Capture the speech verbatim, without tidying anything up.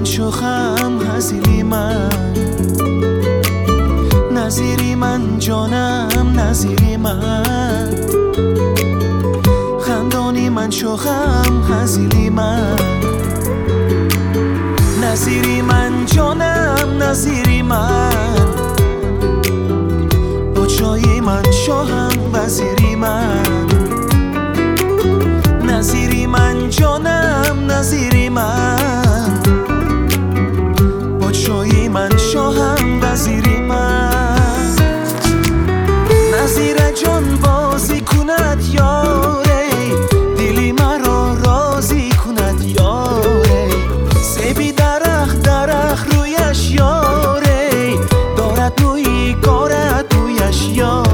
من شوخم هزیلی من، نظیری من جانم نظیری من، خندانی من شوخم هزیلی من، نظیری من جانم نظیری من، با چای من شوهم وزیری من، نظیری من جانم نظیری من، با چای من شوهم وزیری من. نظیر جان بازی کند یاره، دلی مرا راضی کند یاره، سیبی درخ درخ رویش یاره، دارد مویی کارد مویش یاره.